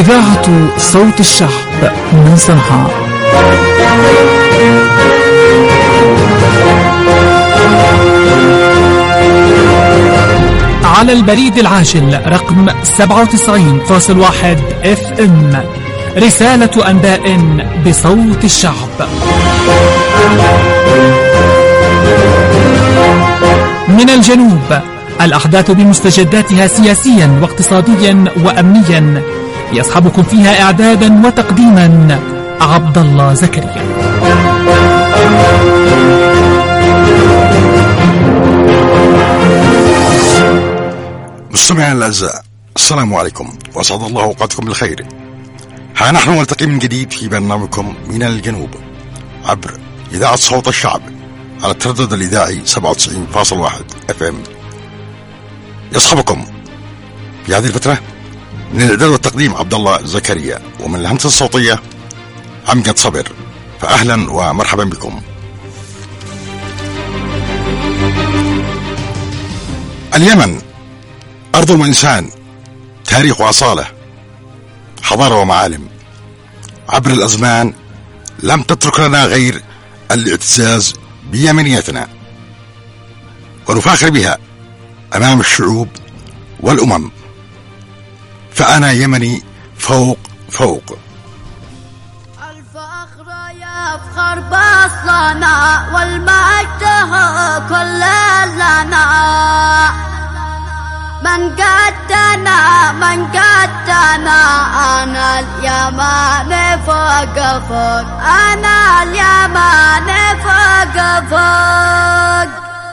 إذاعة صوت الشعب من صنعاء. على البريد العاجل رقم 97.1 FM، رسالة أنباء بصوت الشعب. من الجنوب، الأحداث بمستجداتها سياسيا واقتصاديا وأمنيا، يصحبكم فيها إعدادا وتقديما عبد الله زكريا. مستمعينا الأعزاء، السلام عليكم وأسعد الله أوقاتكم بالخير. ها نحن نلتقي من جديد في برنامجكم من الجنوب عبر إذاعة صوت الشعب على التردد الإذاعي 97.1 FM. يصحبكم في هذه الفترة من الإعداد والتقديم عبد الله زكريا، ومن الهندسة الصوتية عمجد صبر. فأهلا ومرحبا بكم. اليمن أرض وإنسان، تاريخ وأصالة، حضارة ومعالم. عبر الأزمان لم تترك لنا غير الاعتزاز بيمنيتنا ونفاخر بها أمام الشعوب والأمم. فأنا يمني فوق فوق. الفخر يفخر بأصلنا والمجد كل لنا. من قدنا أنا اليمن فوق فوق، أنا اليمن فوق فوق.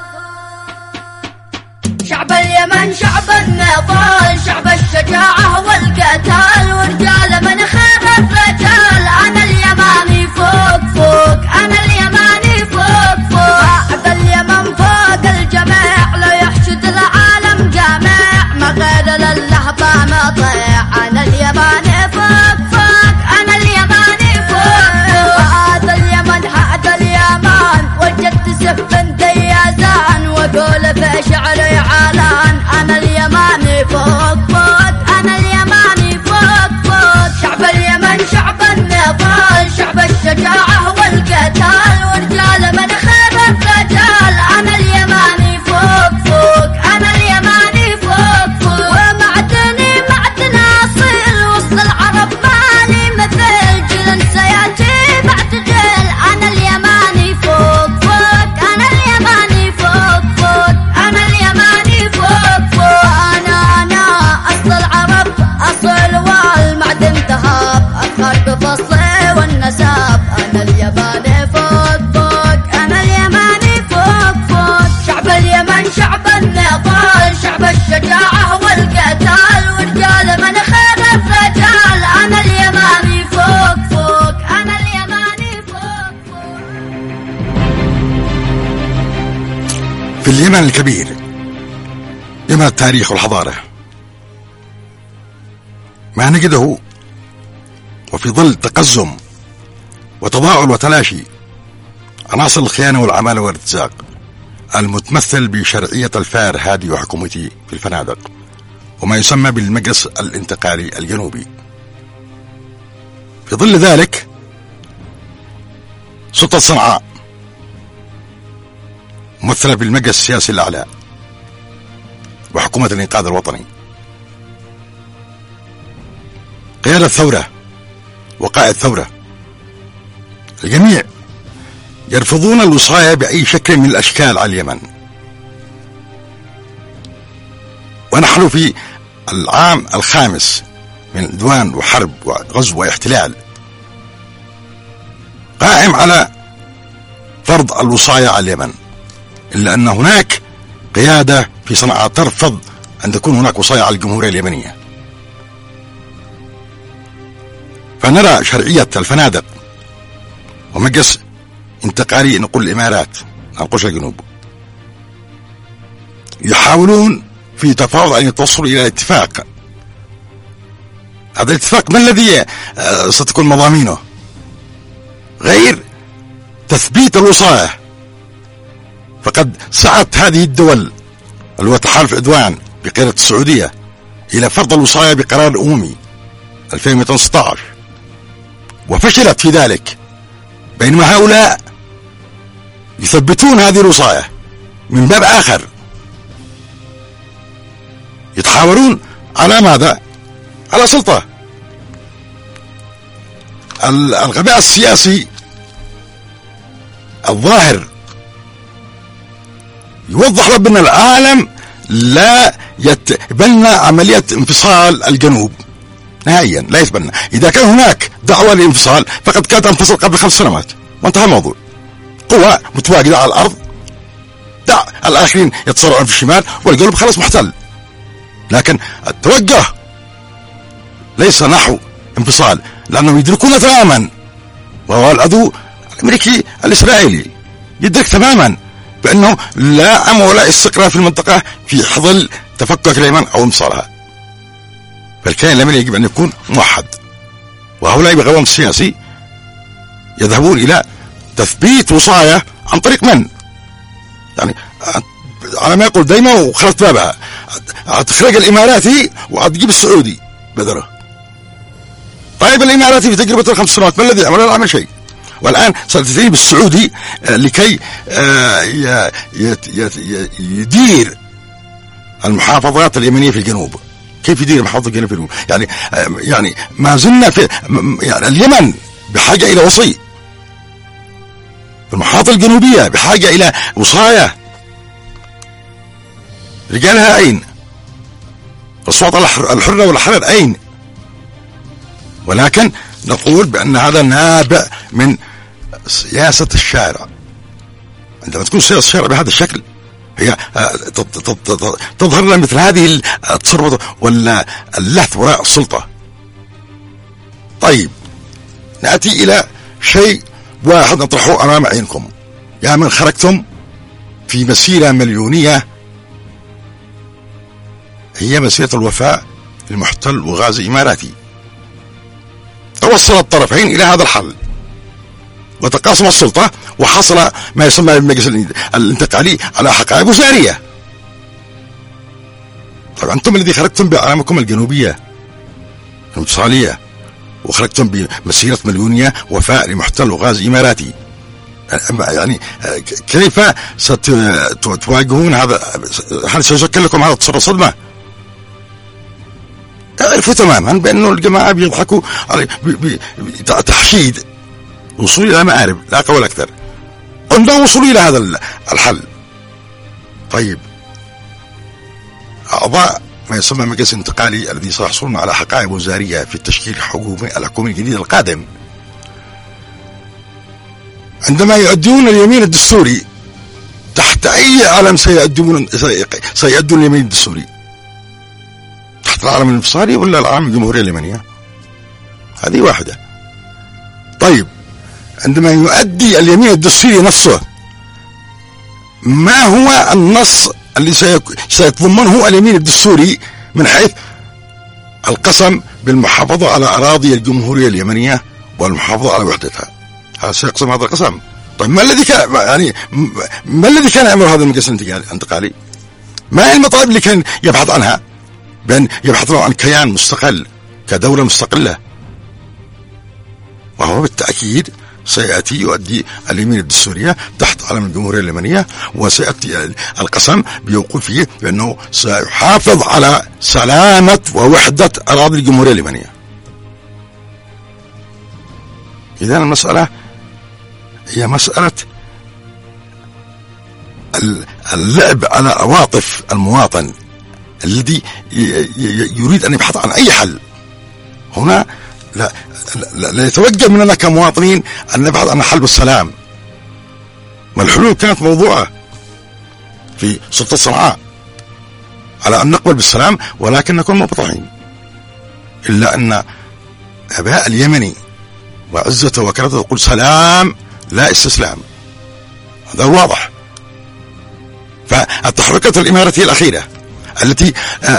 شعب اليمن شعب النضال، شعب الشجاعة والقتال، ورجال من خير الرجال. أنا اليماني فوق فوق، أنا اليماني فوق فوق. بعد اليمن فوق الجميع، لا يحشد العالم جميع، ما غير لله بنطيع. أنا اليماني فوق فوق، أنا اليماني فوق فوق. هذا اليمن هذا اليمن، وجدت سيف ديازان، وأقول في شعري علان. أنا اليماني فوق فوق، أنا اليماني فوق فوق. شعب اليمن شعب النضال، شعب الشجاعة والقتال، ورجال من خير الرجال. أنا اليماني فوق فوق، أنا اليماني فوق فوق. ومعدني معدن أصيل، وسط العرب مالي مثل، جيل سيأتي بعد جيل. أنا اليماني فوق فوق، أنا اليماني فوق فوق، أنا اليماني فوق فوق. أنا أصل العرب أصل والمعدن ذهب، أفخر بفصلي والنساب. أنا اليماني فوق فوق، أنا اليماني فوق فوق. شعب اليمن شعب النضال، شعب الشجاعة والقتال، ورجال من خير الرجال. أنا اليماني فوق فوق، أنا اليماني فوق فوق. في اليمن الكبير، يمن التاريخ والحضارة، ما نجده وفي ظل تقزم وتضاؤل وتلاشي عناصر الخيانة والعمالة والارتزاق، المتمثل بشرعية الفار هادي وحكومته في الفنادق وما يسمى بالمجلس الانتقالي الجنوبي. في ظل ذلك سلطة صنعاء ممثلة بالمجلس السياسي الأعلى وحكومة الإنقاذ الوطني، قيادة الثورة وقائد الثورة. الجميع يرفضون الوصاية بأي شكل من الأشكال على اليمن. ونحن في العام الخامس من عدوان وحرب وغزو واحتلال، قائم على فرض الوصاية على اليمن، إلا أن هناك قيادة في صنعاء ترفض أن تكون هناك وصاية على الجمهورية اليمنية. فنرى شرعية الفنادق ومجلس انتقالي، نقول الإمارات، نقول الجنوب، يحاولون في تفاوض أن يتوصلوا إلى اتفاق. هذا الاتفاق ما الذي ستكون مضامينه غير تثبيت الوصاية؟ فقد سعت هذه الدول اللي هو تحالف عدوان بقيادة السعودية إلى فرض الوصاية بقرار أممي 2216 وفشلت في ذلك، بينما هؤلاء يثبتون هذه الوصاية من باب آخر، يتحاورون على ماذا؟ على سلطة. الغباء السياسي الظاهر يوضح ربنا العالم لا يتبنى عملية انفصال الجنوب نهائيا، لا يتبنى. إذا كان هناك دعوة للانفصال فقد كانت انفصل قبل 5 سنوات وانتهى الموضوع. قوى متواجدة على الأرض، دع الآخرين يتصارعون في الشمال والجنوب خلاص محتل. لكن التوجه ليس نحو انفصال، لأنهم يدركون تماما، وهو العدو الأمريكي الإسرائيلي يدرك تماما بأنه لا أمن ولا استقرار في المنطقة في حظل تفكك اليمن أو انفصالها. فالكيان اليمني يجب أن يكون موحد، وهؤلاء بغبائهم السياسي يذهبون إلى تثبيت وصايا عن طريق من؟ يعني على ما يقول دايما وخلت بابها، هتخرج الإماراتي وهتجيب السعودي بدره. طيب الإماراتي في تجربة 5 سنوات ما الذي عمل؟ لا عمل شيء. والآن ستأتي بالسعودي لكي يدير المحافظات اليمنية في الجنوب. كيف يدير محافظة الجنوب في الجنوب؟ يعني ما زلنا في يعني اليمن بحاجة إلى وصي، المحافظة الجنوبية بحاجة إلى وصاية. رجالها أين؟ الصوت الحرة والحرر أين؟ ولكن نقول بأن هذا نابع من سياسة الشارع. عندما تكون سياسة الشارع بهذا الشكل هي تظهر لنا مثل هذه التصرفات ولا اللهث وراء السلطة. طيب نأتي إلى شيء واحد نطرحه أمام عينكم، يا من خرجتم في مسيرة مليونية هي مسيرة الوفاء المحتل وغازي إماراتي. توصل الطرفين إلى هذا الحل وتقاسم السلطة، وحصل ما يسمى بالمجلس الانتقالي على حقائب وزارية. طبعا أنتم الذي خرجتم بأعلامكم الجنوبية الانفصالية وخرجتم بمسيرة مليونية وفاء لمحتل وغازي إماراتي، يعني كيف ستواجهون هذا؟ هل سيشكل لكم هذا التصرف صدمة؟ تعرفوا تماما بأنه الجماعة بيضحكوا على تحشيد وصول إلى مآرب لا قول أكثر، قلنا وصول إلى هذا الحل. طيب أعضاء ما يسمى المجلس الانتقالي الذي سيحصلون على حقائب وزارية في التشكيل الحكومي الجديد القادم، عندما يؤدون اليمين الدستوري تحت أي علم سيؤدون اليمين الدستوري؟ تحت العالم الانفصالي ولا العالم الجمهورية اليمنية؟ هذه واحدة. طيب عندما يؤدي اليمين الدستوري نفسه، ما هو النص اللي سيتضمنه اليمين الدستوري من حيث القسم بالمحافظة على أراضي الجمهورية اليمنية والمحافظة على وحدتها؟ هذا سيقسم هذا القسم. طيب ما الذي كان يعمل هذا المجلس الانتقالي؟ ما هي المطالب اللي كان يبحث عنها؟ بأن يبحث عن كيان مستقل كدولة مستقلة، وهو بالتأكيد سيأتي يؤدي اليمين الدستورية تحت علم الجمهورية اليمنية، وسيأتي القسم بوقوفه بأنه سيحافظ على سلامة ووحدة أراضي الجمهورية اليمنية. إذن المسألة هي مسألة اللعب على عواطف المواطن الذي يريد أن يبحث عن أي حل. هنا لا يتوجه مننا كمواطنين أن نبحث عن حل بالسلام، والحلول كانت موضوعة في سلطة صنعاء على أن نقبل بالسلام، ولكن نكون مبطحين. إلا أن أباء اليمني وعزته وكرته تقول سلام لا استسلام، هذا واضح. فالتحركات الإماراتية الأخيرة التي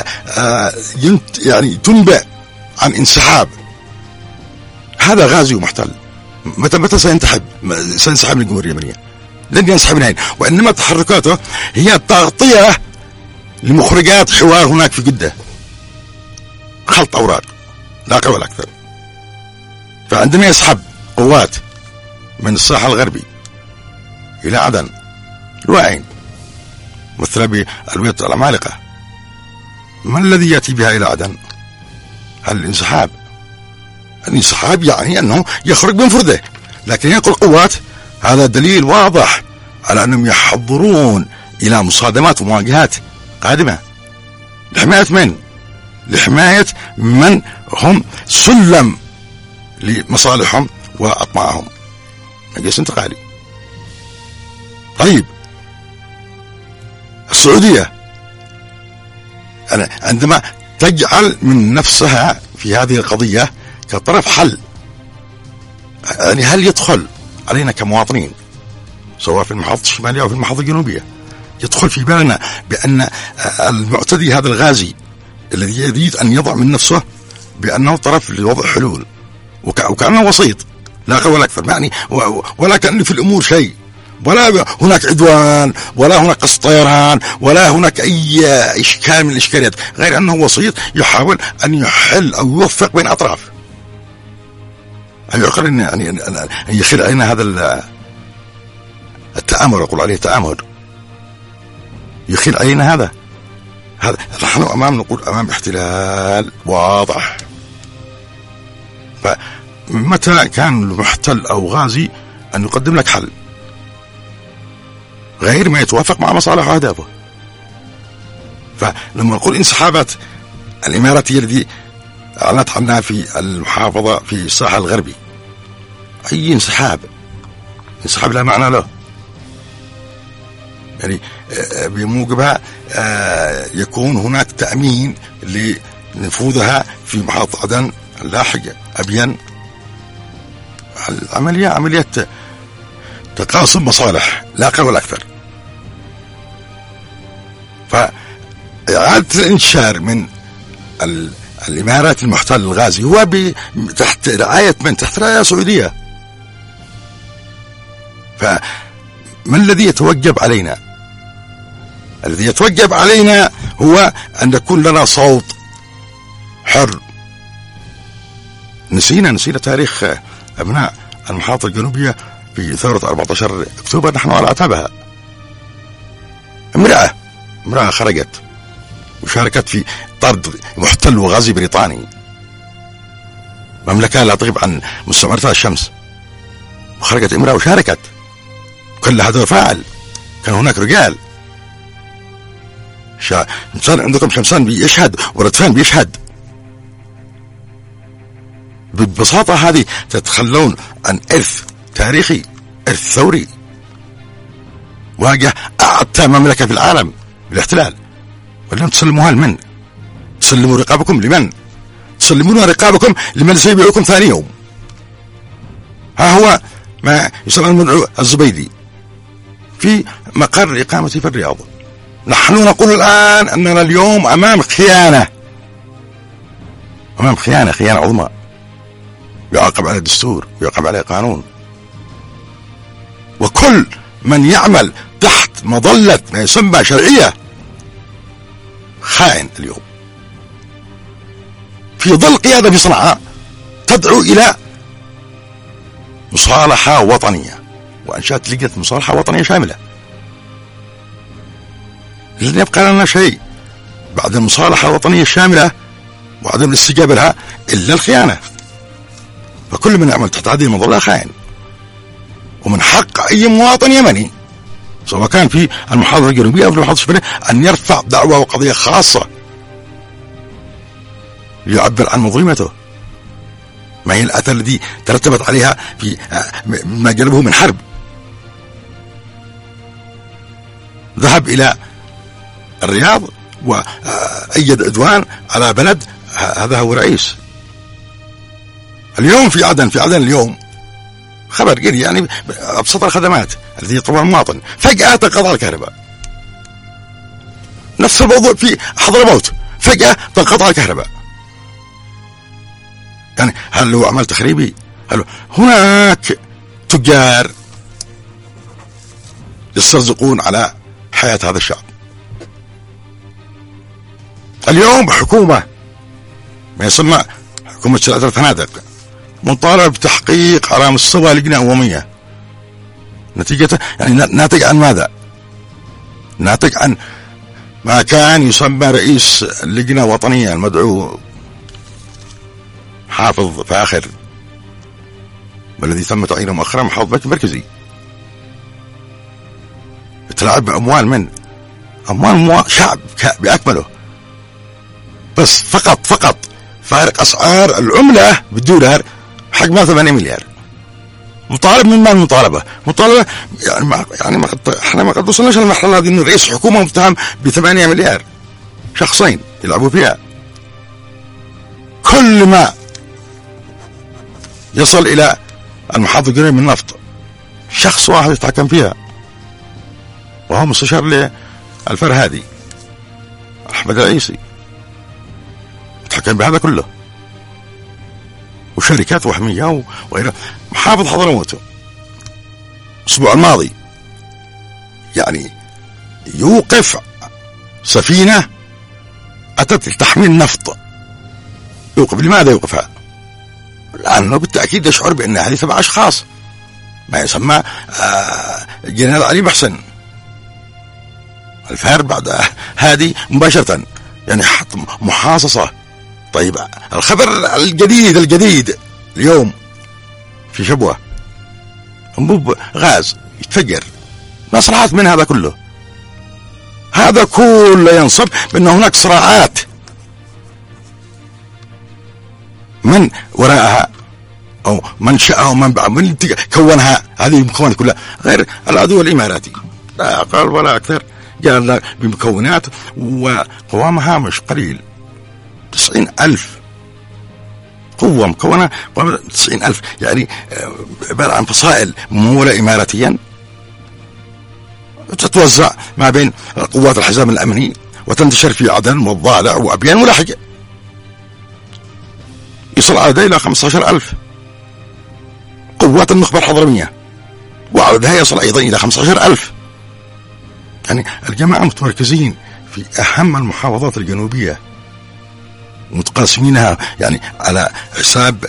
يعني تنبأ عن انسحاب، هذا غازي ومحتل. متى سينسحب من الجمهورية اليمنية؟ لن ينسحب نهائيا، وإنما تحركاته هي تغطية لمخرجات حوار هناك في جدة، خلط أوراق لا أقل ولا أكثر. فعندما يسحب قوات من الساحل الغربي إلى عدن الوعين مثل بألوية العمالقة، ما الذي يأتي بها إلى عدن؟ هل الانسحاب؟ الانسحاب يعني أنه يخرج بمفرده، لكن ينقل قوات، هذا دليل واضح على أنهم يحضرون إلى مصادمات ومواجهات قادمة. لحماية من؟ لحماية من هم سلم لمصالحهم وأطماعهم. مجلس انتقالي. طيب السعودية عندما تجعل من نفسها في هذه القضية كطرف حل، يعني هل يدخل علينا كمواطنين سواء في المحافظة الشمالية أو في المحافظة الجنوبية يدخل في بالنا بأن المعتدي هذا الغازي الذي يريد أن يضع من نفسه بأنه طرف لوضع حلول وكأنه وسيط لا أقل ولا أكثر، يعني ولا كأن في الأمور شيء، ولا هناك عدوان ولا هناك قصد طيران ولا هناك أي إشكال من الإشكاليات، غير أنه وسيط يحاول أن يحل أو يوفق بين أطراف. هل يعقل أن يخل علينا هذا التآمر، يقول عليه تآمر، يخل علينا هذا نحن نقول أمام احتلال واضح. فمتى كان المحتل أو غازي أن يقدم لك حل غير ما يتوافق مع مصالح وأهدافه؟ فلما نقول انسحابات الإماراتية التي أعلنت عنها في المحافظة في الساحل الغربي، أي انسحاب لا معنى له، يعني بموجبها يكون هناك تأمين لنفوذها في محافظة عدن اللاحقة أبين. عملية تقاسم مصالح لا أقل ولا أكثر. فإعادة الانتشار من الإمارات المحتل الغازي هو تحت رعاية من؟ تحت رعاية سعودية. فما الذي يتوجب علينا؟ الذي يتوجب علينا هو أن يكون لنا صوت حر. نسينا تاريخ أبناء المحافظة الجنوبية في ثورة 14 أكتوبر، نحن على أعتابها. امرأة خرجت وشاركت في طرد محتل وغازي بريطاني، مملكة لا تغيب عن مستعمرتها الشمس، وخرجت امرأة وشاركت، كان لها دور فاعل، كان هناك رجال. عندكم شمسان بيشهد وردفان بيشهد. بالبساطة هذه تتخلون عن إرث تاريخي، إرث ثوري واجه أعتى مملكة في العالم بالاحتلال، ولم تسلموها لمن؟ تسلموا رقابكم لمن؟ تسلمون رقابكم لمن سيبيعكم ثاني يوم. ها هو ما يسمى المدعو الزبيدي في مقر إقامتي في الرياض. نحن نقول الآن أننا اليوم أمام خيانة، خيانة عظمى، يعاقب على الدستور ويعاقب على قانون، وكل من يعمل تحت مظلة ما يسمى شرعية خائن اليوم. في ظل قيادة في صنعاء تدعو إلى مصالحة وطنية، وأنشأت لجنة مصالحة وطنية شاملة. لن يبقى لنا شيء بعد المصالحة الوطنية الشاملة وعدم الاستجابة لها إلا الخيانة. فكل من يعمل تحت هذه المظلة خائن، ومن حق أي مواطن يمني سواء كان في المحافظة الجنوبية أو في المحافظة الشمالية أن يرفع دعوة وقضية خاصة ليعبر عن مظلمته، ما هي الأثر الذي ترتبت عليها في ما جلبه من حرب. ذهب إلى الرياض وأيد عدوان على بلد هذا هو رئيس. اليوم في عدن اليوم خبر قليل، يعني أبسط الخدمات التي يطلبها المواطن، فجأة تنقطع الكهرباء. نفس الموضوع في حضرموت، فجأة تنقطع الكهرباء. يعني هل هو عمل تخريبي؟ هل هناك تجار يسترزقون على حياة هذا الشعب؟ اليوم حكومة ما يسمى حكومة شركات الفنادق مطالبة بتحقيق على مستوى لجنة أممية. نتيجة يعني ناتج عن ماذا؟ ناتج عن ما كان يسمى رئيس اللجنة الوطنية المدعو حافظ فاخر، والذي تم تعيينه مؤخرا محافظ البنك المركزي. تلعب بأموال من أموال شعب بأكمله، بس فقط فارق أسعار العملة بالدولار حق ما 8 مليار. مطالب من ما المطالبة؟ مطالبة يعني احنا ما قد وصلناش للمرحلة هذه إنه رئيس حكومة متهم ب8 مليار، شخصين يلعبوا فيها. كل ما يصل إلى المحافظ القريب من النفط شخص واحد يتحكم فيها، وهو مستشار للفرهادي أحمد العيسي، يتحكم بهذا كله، وشركات وهمية وغيرها. محافظ حضرموت الأسبوع الماضي يعني يوقف سفينة أتت لتحميل نفط، يوقف. لماذا يوقفها؟ لأنه بالتأكيد يشعر بأن هذه تبع أشخاص، ما يسمى جنرال علي محسن الفار بعد هذه مباشرة، يعني محاصصة. طيب الخبر الجديد اليوم في شبوة انبوب غاز يتفجر، ما صراعات من هذا كله؟ هذا كله ينصب بأن هناك صراعات من وراءها أو من شاءها ومن من كونها. هذه المكونات كلها غير العدو الإماراتي، لا أقل ولا أكثر، جاء بمكونات وقوامها مش قليل، 90,000 قوة مكونة، 90,000 يعني عبارة عن فصائل ممولة إماراتيا تتوزع ما بين قوات الحزام الأمني وتنتشر في عدن والضالع وأبيان ولاحق، يصل عددها إلى 15,000. قوات النخبة الحضرمية وعددها يصل أيضا إلى 15,000. يعني الجماعة متمركزين في أهم المحافظات الجنوبية، متقاسمينها يعني على حساب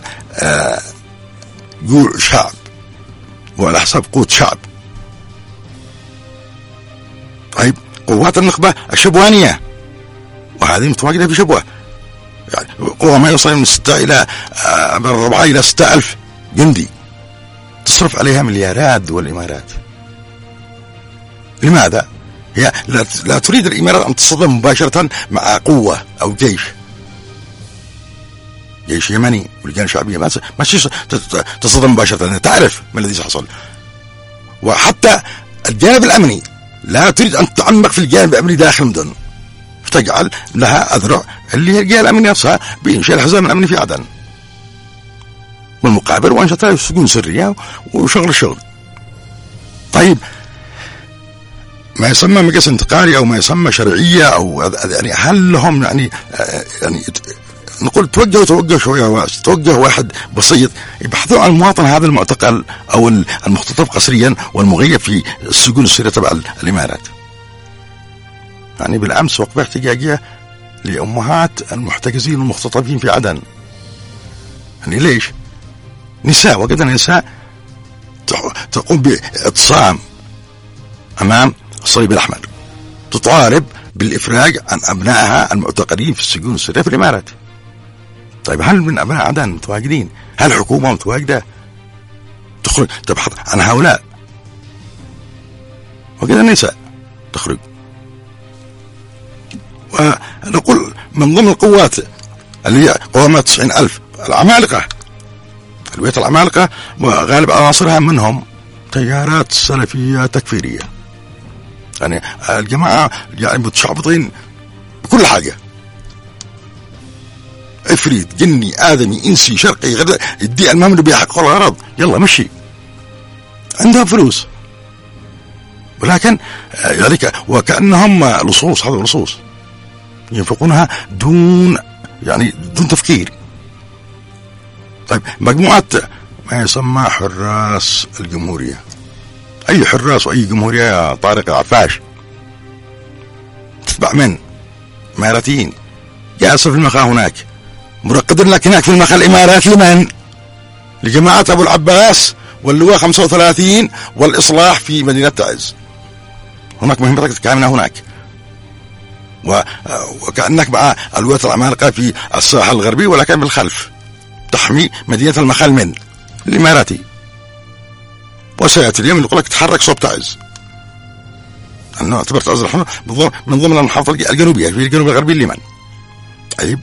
جوع شعب وعلى حساب قوت شعب. طيب قوات النخبة الشبوانية وهذه متواجدة في شبوة، يعني قوة ما يوصل من 6 إلى 4 إلى 6,000 جندي، تصرف عليها مليارات دول الإمارات. لماذا؟ هي لا تريد الإمارات أن تصطدم مباشرة مع قوة أو جيش يمني ولجان شعبية، ما تصطدم مباشرة، تعرف ما الذي سيحصل. وحتى الجانب الأمني لا تريد أن تتعمق في الجانب الأمني داخل المدن، فتجعل لها أذرع اللي هي الجهة الأمنية نفسها بإنشاء الحزام الأمني في عدن، والمقابل وأنشطة سجون سرية وشغل الشغل. طيب ما يسمى مجلس انتقالي أو ما يسمى شرعية أو يعني هل لهم يعني نقول توجه شوية، توجه واحد بسيط يبحثوا عن المواطن هذا المعتقل أو المختطف قسريا والمغيب في السجون السرية تبع الإمارات. يعني بالأمس وقفة احتجاجية لأمهات المحتجزين والمختطفين في عدن. يعني ليش؟ نساء، وجدنا نساء تقوم باعتصام أمام الصليب الأحمر، تطالب بالإفراج عن أبنائها المعتقلين في السجون السرية في الإمارات. طيب هل من أبناء عدن متواجدين؟ هل الحكومة متواجدة تخرج تبحث عن هؤلاء؟ وجدنا نساء تخرج. ونقول من ضمن القوات اللي هي قوامات 90,000 العمالقة، الوية العمالقة وغالب عناصرها منهم تيارات سلفية تكفيرية، يعني الجماعة يعني متشعبطين بكل حاجة، عفريت جني آدمي إنسي شرقي غير يدي المهم اللي بيحقق الغرض، يلا مشي، عندهم فلوس، ولكن ذلك وكأنهم لصوص، هذا لصوص ينفقونها دون تفكير. طيب مجموعة ما يسمى حراس الجمهورية، أي حراس وأي جمهورية يا طارق العفاش تتبع من إماراتيين، جالسة في المخا هناك مرقدين لك هناك في المخل الإمارات لمن؟ لجماعة أبو العباس واللواء 35 والإصلاح في مدينة تعز. هناك مهمتك كاملة هناك، وكأنك مع الولايات العمالقة في الساحل الغربي، ولكن بالخلف تحمي مدينة المخل من الإماراتي. وسيأتي اليوم يقول لك تحرك صوب تعز، أنه اعتبرت تعز من ضمن المحافظة الجنوبية في الجنوب الغربي اليمن. عيب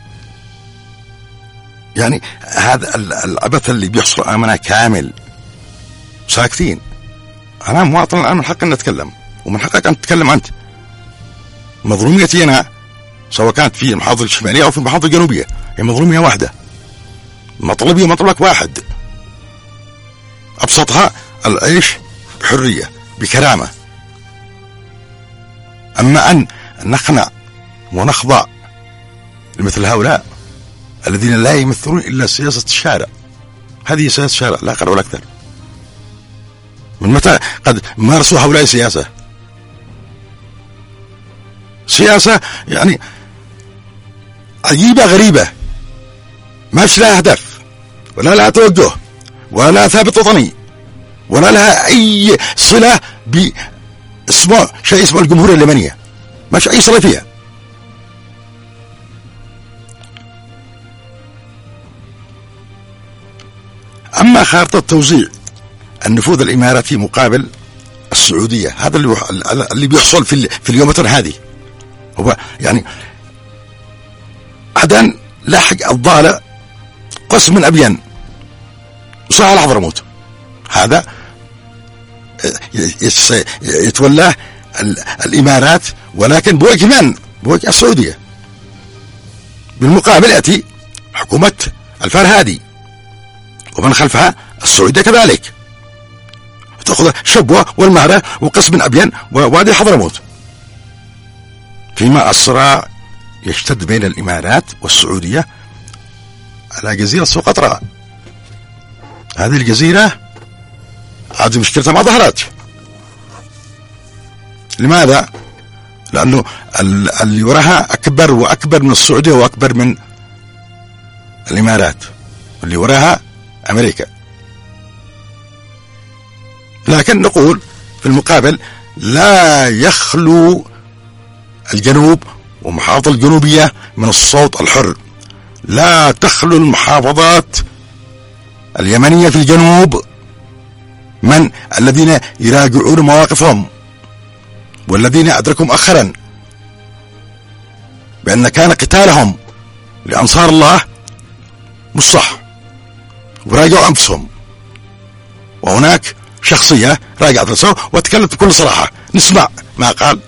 يعني هذا العبث اللي بيحصل أمامنا كامل، ساكتين. أنا مواطن الآن من حق أن أتكلم، ومن حقك أن تتكلم أنت. مظلوميتي أنا سواء كانت في المحافظة الشمالية أو في المحافظة الجنوبية هي مظلومية واحدة، مطلبي ومطلبك واحد، أبسطها العيش بحرية بكرامة. أما أن نخنع ونخضع لمثل هؤلاء الذين لا يمثلون إلا سياسة الشارع، هذه سياسة الشارع لا أقل ولا أكثر. من متى قد مارسوا هؤلاء سياسة يعني عجيبة غريبة، ماش لها هدف ولا لها توجه ولا لها ثابت وطني ولا لها أي صلة باسمه شيء اسمه الجمهورية اليمنية، ماش أي صلة فيها. أما خارطة توزيع النفوذ الإماراتي مقابل السعودية، هذا اللي بيحصل في اليومتين هذه. هو يعني عدن لاحق الضالع قسم من أبين وسهل حضرموت، هذا يتولاه الإمارات، ولكن بوجه من؟ بوجه السعودية. بالمقابل يأتي حكومة الفرهادي ومن خلفها السعودية كذلك، تأخذ شبوة والمهرة وقسم من أبين ووادي حضرموت، فيما الصراع يشتد بين الإمارات والسعودية على جزيرة سقطرى. هذه الجزيرة عاد مشكلتها ما ظهرت. لماذا؟ لأنه اللي وراها أكبر وأكبر من السعودية وأكبر من الإمارات، اللي وراها أمريكا. لكن نقول في المقابل لا يخلو الجنوب ومحافظة الجنوبية من الصوت الحر، لا تخلو المحافظات اليمنية في الجنوب من الذين يراجعون مواقفهم، والذين أدركوا مؤخرا بأن كان قتالهم لأنصار الله مش صح، وراجعوا أنفسهم. وهناك شخصية راجعت نفسها وتكلمت بكل صراحة، نسمع ما قال.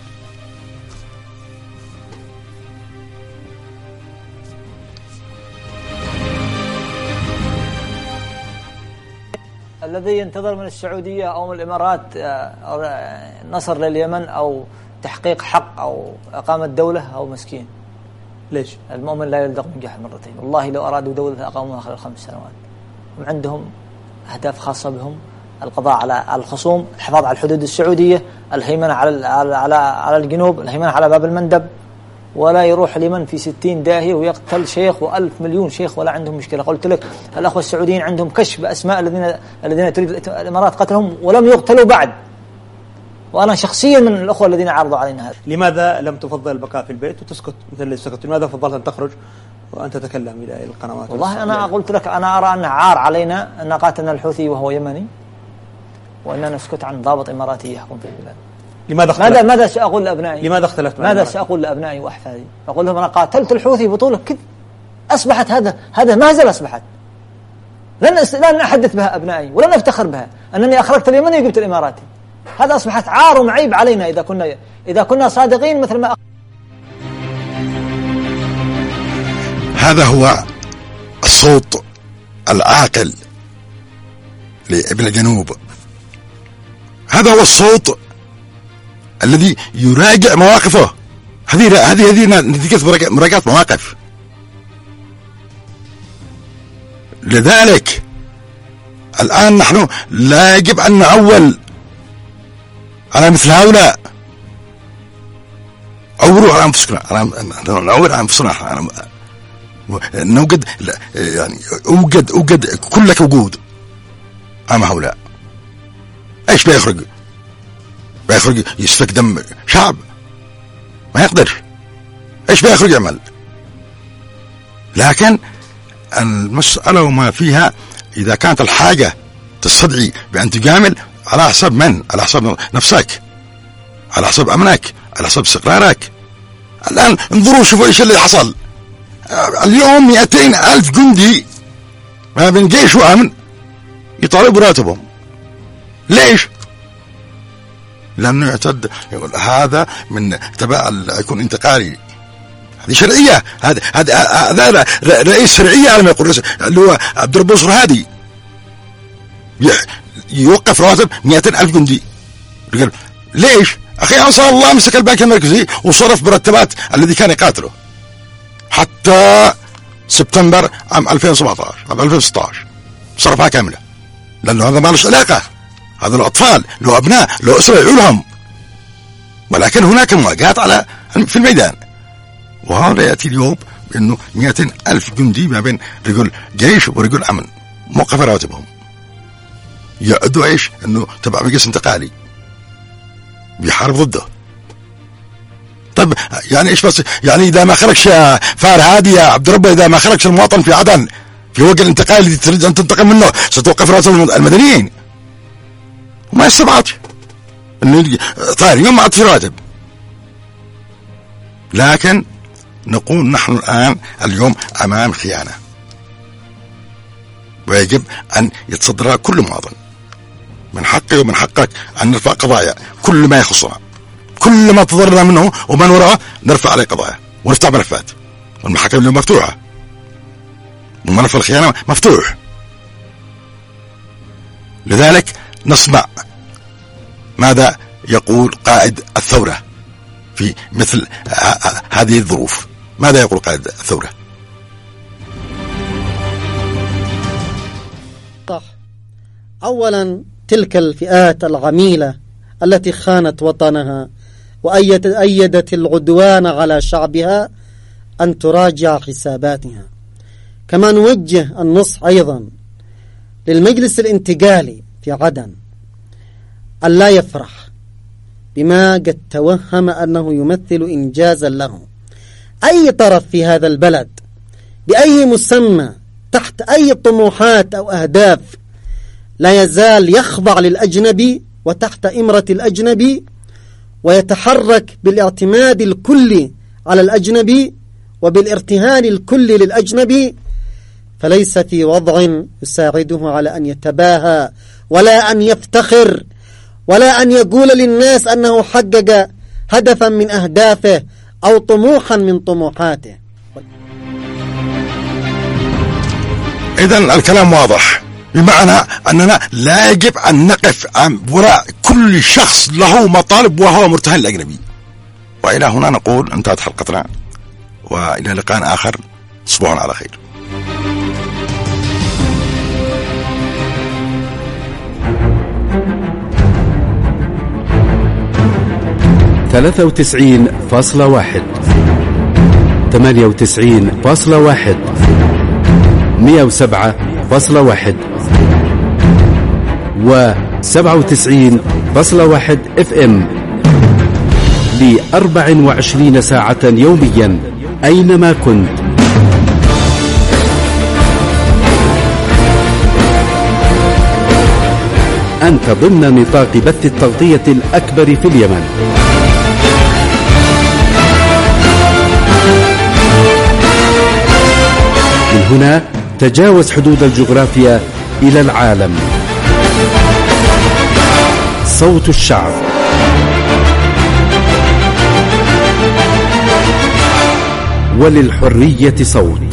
الذي ينتظر من السعودية أو من الإمارات نصر لليمن أو تحقيق حق أو إقامة دولة أو مسكين. ليش؟ المؤمن لا يلدغ من جحر مرتين، والله لو أرادوا دولة أقاموها خلال 5 سنوات. هم عندهم أهداف خاصة بهم، القضاء على الخصوم، الحفاظ على الحدود السعودية، الهيمنة على الجنوب، الهيمنة على باب المندب، ولا يروح اليمن في 60 داهية ويقتل شيخ و1000 مليون شيخ ولا عندهم مشكلة. قلت لك الأخوة السعوديين عندهم كشف بأسماء الذين تريد الإمارات قتلهم ولم يقتلوا بعد، وأنا شخصيا من الأخوة الذين عرضوا علينا هذا. لماذا لم تفضل البقاء في البيت وتسكت مثل اللي سكت؟ لماذا فضلت أن تخرج وأن تتكلم إلى القنوات؟ والله أنا قلت لك أنا أرى أنه عار علينا أن قاتلنا الحوثي وهو يمني، وأننا نسكت عن ضابط إماراتي يحكم في البلاد. ماذا سأقول لأبنائي؟ لماذا اختلفت؟ ماذا سأقول لأبنائي وأحفادي؟ أقول لهم أنا قاتلت الحوثي بطولة كذب. أصبحت هذا مهزلة، أصبحت لن أحدث بها أبنائي ولن أفتخر بها أنني أخرجت اليمني وجبت الإماراتي. هذا أصبحت عار ومعيب علينا إذا كنا صادقين مثل ما هذا هو الصوت العاقل لابن الجنوب، هذا هو الصوت الذي يراجع مواقفه. هذه نتيجة مراجعة مواقف. لذلك الآن نحن لا يجب أن نعول على مثل هؤلاء. عوروا على أنفسنا، نعول على أنفسنا نوجد يعني أوجد كلك وجود أمام هؤلاء. إيش بيخرج يسفك دم شعب؟ ما يقدر. إيش بيخرج يعمل؟ لكن المسألة وما فيها إذا كانت الحاجة تستدعي بأن تجامل، على حسب من؟ على حسب نفسك، على حسب أمنك، على حسب استقرارك. الآن انظروا شوفوا إيش اللي حصل اليوم. 200,000 جندي ما بين جيش وأمن يطالبوا راتبهم. ليش؟ لأنه يعتد يقول هذا من تبع يكون انتقالي. هذه شرعية. هذا رئيس شرعية على ما يقول اللي هو عبد الرب نصر هادي يوقف رواتب 200,000 جندي. ليش؟ أخي أنصار الله مسك البنك المركزي وصرف مرتبات الذي كان يقاتله حتى سبتمبر عام 2017 عام 2016 صرفها كاملة، لأنه هذا ما له علاقة. هذا له أطفال، له أبناء، له أسرة يعولهم، ولكن هناك مواجهات على في الميدان. وهذا يأتي اليوم بأنه 200,000 جندي ما بين رجل جيش ورجل أمن موقف رواتبهم، يعدوا إيش؟ أنه تبع مجلس انتقالي بيحارب ضده. طيب يعني إيش بس؟ يعني إذا ما خرجش فار هادي يا عبد الرب، إذا ما خرجش المواطن في عدن في وقت الانتقال الذي تريد أن تنتقم منه ستوقف رواتب المدنيين؟ وما استبعدش أنه طيب يوم ما عاد في رواتب. لكن نقول نحن اليوم أمام خيانة، ويجب أن يتصدرها كل مواطن. من حقي ومن حقك أن نرفع قضايا كل ما يخصنا، كل ما تضرنا منه ومن وراءه نرفع عليه قضايا ونفتح ملفات. والمحاكم اليوم مفتوحة وملف الخيانة مفتوح. لذلك نسمع ماذا يقول قائد الثورة في مثل هذه الظروف. ماذا يقول قائد الثورة؟ صح. أولا تلك الفئات العميلة التي خانت وطنها وأيدت العدوان على شعبها أن تراجع حساباتها. كما نوجه النصح أيضا للمجلس الانتقالي في عدن أن لا يفرح بما قد توهم أنه يمثل إنجازا له. أي طرف في هذا البلد بأي مسمى تحت أي طموحات أو أهداف لا يزال يخضع للأجنبي وتحت إمرة الأجنبي ويتحرك بالاعتماد الكلي على الأجنبي وبالارتهان الكلي للأجنبي، فليس في وضع يساعده على أن يتباهى ولا أن يفتخر ولا أن يقول للناس أنه حقق هدفا من أهدافه أو طموحا من طموحاته. إذن الكلام واضح، بمعنى أننا لا يجب أن نقف وراء كل شخص له مطالب وهو مرتهن الأجنبي. وإلى هنا نقول انتهت حلقتنا، وإلى لقاء آخر. تصبحون على خير. ثلاثة 93.1 98.1 107.1 و 97.1 FM ل24 ساعة يوميا أينما كنت. أنت ضمن نطاق بث التغطية الأكبر في اليمن. من هنا تجاوز حدود الجغرافيا إلى العالم. صوت الشعب. وللحرية صوت.